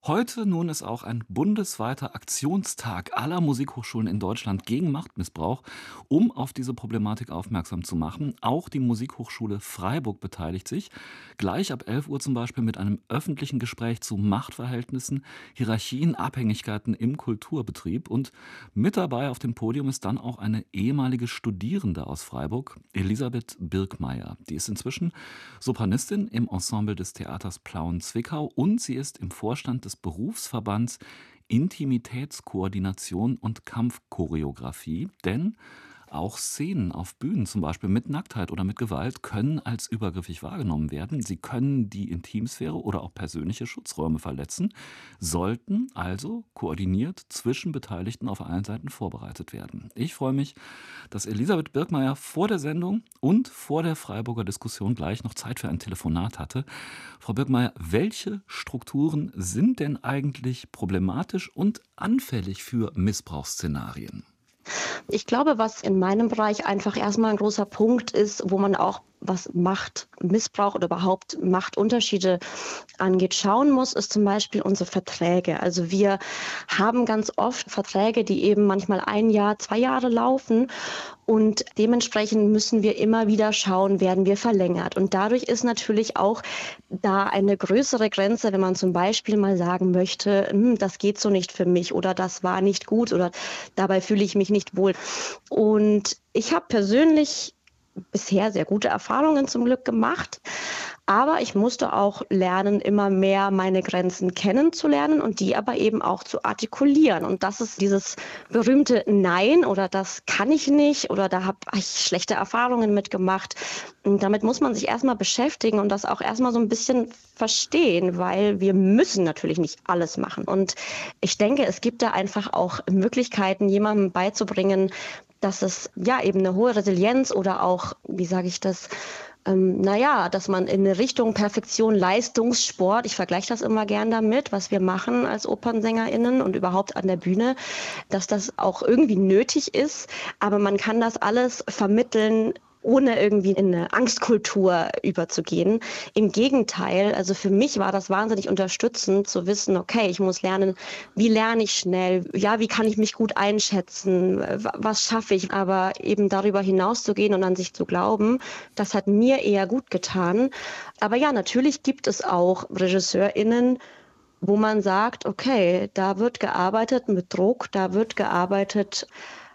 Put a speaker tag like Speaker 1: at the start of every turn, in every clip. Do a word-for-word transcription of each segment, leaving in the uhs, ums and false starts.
Speaker 1: Heute nun ist auch ein bundesweiter Aktionstag aller Musikhochschulen in Deutschland gegen Machtmissbrauch, um auf diese Problematik aufmerksam zu machen. Auch die Musikhochschule Freiburg beteiligt sich. Gleich ab elf Uhr zum Beispiel mit einem öffentlichen Gespräch zu Machtverhältnissen, Hierarchien, Abhängigkeiten im Kulturbetrieb. Und mit dabei auf dem Podium ist dann auch eine ehemalige Studierende aus Freiburg, Elisabeth Birkmeier. Die ist inzwischen Sopranistin im Ensemble des Theaters Plauen-Zwickau und sie ist im Vorstand des Berufsverbands Intimitätskoordination und Kampfchoreografie. Denn auch Szenen auf Bühnen, zum Beispiel mit Nacktheit oder mit Gewalt, können als übergriffig wahrgenommen werden. Sie können die Intimsphäre oder auch persönliche Schutzräume verletzen, sollten also koordiniert zwischen Beteiligten auf allen Seiten vorbereitet werden. Ich freue mich, dass Elisabeth Birkmeier vor der Sendung und vor der Freiburger Diskussion gleich noch Zeit für ein Telefonat hatte. Frau Birkmeier, welche Strukturen sind denn eigentlich problematisch und anfällig für Missbrauchsszenarien?
Speaker 2: Ich glaube, was in meinem Bereich einfach erstmal ein großer Punkt ist, wo man auch, was Machtmissbrauch oder überhaupt Machtunterschiede angeht, schauen muss, ist zum Beispiel unsere Verträge. Also wir haben ganz oft Verträge, die eben manchmal ein Jahr, zwei Jahre laufen und dementsprechend müssen wir immer wieder schauen, werden wir verlängert. Und dadurch ist natürlich auch da eine größere Grenze, wenn man zum Beispiel mal sagen möchte, hm, das geht so nicht für mich oder das war nicht gut oder dabei fühle ich mich nicht wohl. Und ich habe persönlich bisher sehr gute Erfahrungen zum Glück gemacht. Aber ich musste auch lernen, immer mehr meine Grenzen kennenzulernen und die aber eben auch zu artikulieren. Und das ist dieses berühmte Nein oder das kann ich nicht oder da habe ich schlechte Erfahrungen mitgemacht. Und damit muss man sich erstmal beschäftigen und das auch erstmal so ein bisschen verstehen, weil wir müssen natürlich nicht alles machen. Und ich denke, es gibt da einfach auch Möglichkeiten, jemandem beizubringen, dass es ja eben eine hohe Resilienz oder auch, wie sage ich das, ähm, naja, dass man in eine Richtung Perfektion, Leistungssport, ich vergleiche das immer gern damit, was wir machen als OpernsängerInnen und überhaupt an der Bühne, dass das auch irgendwie nötig ist, aber man kann das alles vermitteln, ohne irgendwie in eine Angstkultur überzugehen. Im Gegenteil, also für mich war das wahnsinnig unterstützend zu wissen, okay, ich muss lernen, wie lerne ich schnell, ja, wie kann ich mich gut einschätzen, was schaffe ich, aber eben darüber hinaus zu gehen und an sich zu glauben, das hat mir eher gut getan. Aber ja, natürlich gibt es auch RegisseurInnen, wo man sagt, okay, da wird gearbeitet mit Druck, da wird gearbeitet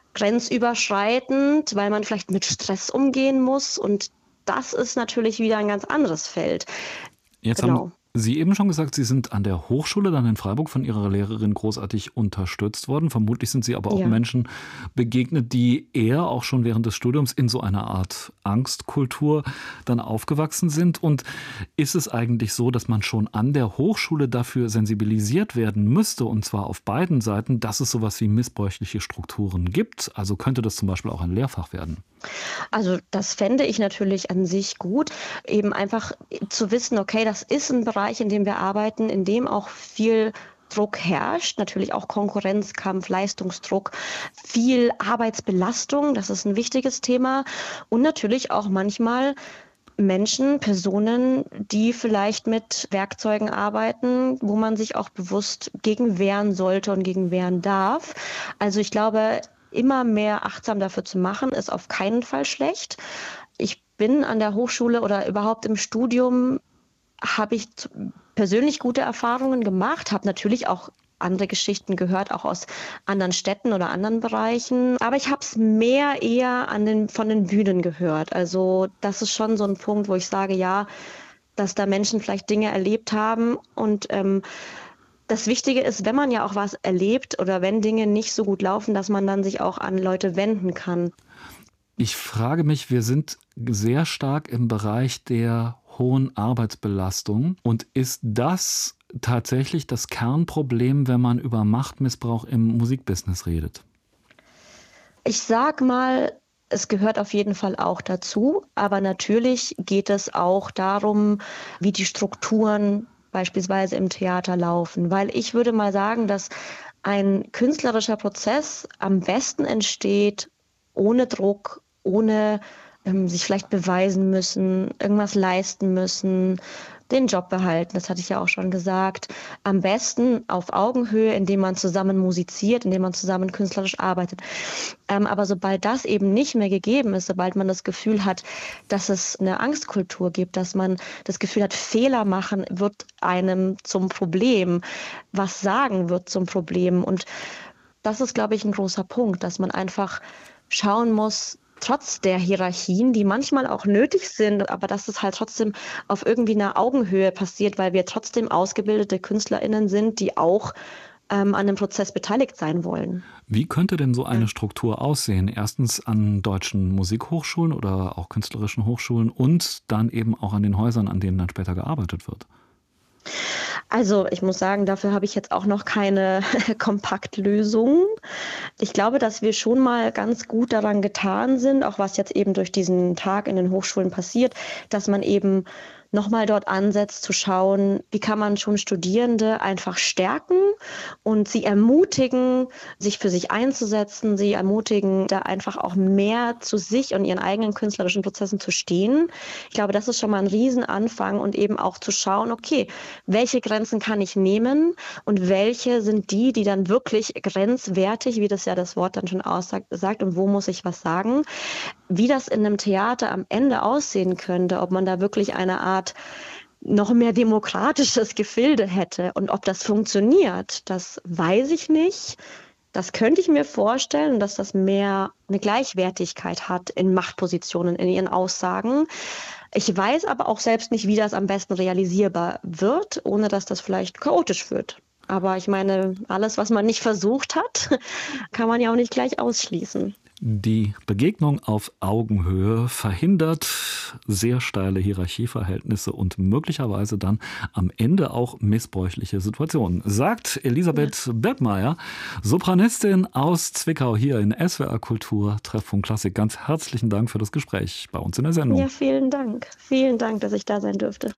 Speaker 2: grenzüberschreitend, weil man vielleicht mit Stress umgehen muss. Und das ist natürlich wieder ein ganz anderes Feld.
Speaker 1: Jetzt haben
Speaker 2: Genau.
Speaker 1: Sie eben schon gesagt, Sie sind an der Hochschule dann in Freiburg von Ihrer Lehrerin großartig unterstützt worden. Vermutlich sind Sie aber auch
Speaker 2: Ja.
Speaker 1: Menschen begegnet, die eher auch schon während des Studiums in so einer Art Angstkultur dann aufgewachsen sind. Und ist es eigentlich so, dass man schon an der Hochschule dafür sensibilisiert werden müsste, und zwar auf beiden Seiten, dass es sowas wie missbräuchliche Strukturen gibt? Also könnte das zum Beispiel auch ein Lehrfach werden?
Speaker 2: Also das fände ich natürlich an sich gut, eben einfach zu wissen, okay, das ist ein Bereich, in dem wir arbeiten, in dem auch viel Druck herrscht, natürlich auch Konkurrenzkampf, Leistungsdruck, viel Arbeitsbelastung, das ist ein wichtiges Thema und natürlich auch manchmal Menschen, Personen, die vielleicht mit Werkzeugen arbeiten, wo man sich auch bewusst gegen wehren sollte und gegen wehren darf. Also ich glaube, immer mehr achtsam dafür zu machen, ist auf keinen Fall schlecht. Ich bin an der Hochschule oder überhaupt im Studium, habe ich zu- persönlich gute Erfahrungen gemacht, habe natürlich auch andere Geschichten gehört, auch aus anderen Städten oder anderen Bereichen. Aber ich habe es mehr eher an den, von den Bühnen gehört. Also das ist schon so ein Punkt, wo ich sage, ja, dass da Menschen vielleicht Dinge erlebt haben und ähm, das Wichtige ist, wenn man ja auch was erlebt oder wenn Dinge nicht so gut laufen, dass man dann sich auch an Leute wenden kann.
Speaker 1: Ich frage mich, wir sind sehr stark im Bereich der hohen Arbeitsbelastung. Und ist das tatsächlich das Kernproblem, wenn man über Machtmissbrauch im Musikbusiness redet?
Speaker 2: Ich sag mal, es gehört auf jeden Fall auch dazu, aber natürlich geht es auch darum, wie die Strukturen beispielsweise im Theater laufen, weil ich würde mal sagen, dass ein künstlerischer Prozess am besten entsteht ohne Druck, ohne ähm, sich vielleicht beweisen müssen, irgendwas leisten müssen, den Job behalten, das hatte ich ja auch schon gesagt. Am besten auf Augenhöhe, indem man zusammen musiziert, indem man zusammen künstlerisch arbeitet. Ähm, aber sobald das eben nicht mehr gegeben ist, sobald man das Gefühl hat, dass es eine Angstkultur gibt, dass man das Gefühl hat, Fehler machen wird einem zum Problem, was sagen wird zum Problem. Und das ist, glaube ich, ein großer Punkt, dass man einfach schauen muss, trotz der Hierarchien, die manchmal auch nötig sind, aber dass es halt trotzdem auf irgendwie einer Augenhöhe passiert, weil wir trotzdem ausgebildete KünstlerInnen sind, die auch ähm, an dem Prozess beteiligt sein wollen.
Speaker 1: Wie könnte denn so eine Struktur aussehen? Erstens an deutschen Musikhochschulen oder auch künstlerischen Hochschulen und dann eben auch an den Häusern, an denen dann später gearbeitet wird.
Speaker 2: Also ich muss sagen, dafür habe ich jetzt auch noch keine Kompaktlösung. Ich glaube, dass wir schon mal ganz gut daran getan sind, auch was jetzt eben durch diesen Tag in den Hochschulen passiert, dass man eben nochmal dort ansetzt zu schauen, wie kann man schon Studierende einfach stärken und sie ermutigen, sich für sich einzusetzen, sie ermutigen, da einfach auch mehr zu sich und ihren eigenen künstlerischen Prozessen zu stehen. Ich glaube, das ist schon mal ein Riesenanfang und eben auch zu schauen, okay, welche Grenzen kann ich nehmen und welche sind die, die dann wirklich grenzwertig, wie das ja das Wort dann schon aussagt, sagt, und wo muss ich was sagen. Wie das in einem Theater am Ende aussehen könnte, ob man da wirklich eine Art noch mehr demokratisches Gefilde hätte und ob das funktioniert, das weiß ich nicht. Das könnte ich mir vorstellen, dass das mehr eine Gleichwertigkeit hat in Machtpositionen, in ihren Aussagen. Ich weiß aber auch selbst nicht, wie das am besten realisierbar wird, ohne dass das vielleicht chaotisch wird. Aber ich meine, alles, was man nicht versucht hat, kann man ja auch nicht gleich ausschließen.
Speaker 1: Die Begegnung auf Augenhöhe verhindert sehr steile Hierarchieverhältnisse und möglicherweise dann am Ende auch missbräuchliche Situationen, sagt Elisabeth ja. Bergmeier, Sopranistin aus Zwickau hier in S W R Kultur Treffpunkt Klassik. Ganz herzlichen Dank für das Gespräch bei uns in der Sendung.
Speaker 2: Ja, vielen Dank. Vielen Dank, dass ich da sein durfte.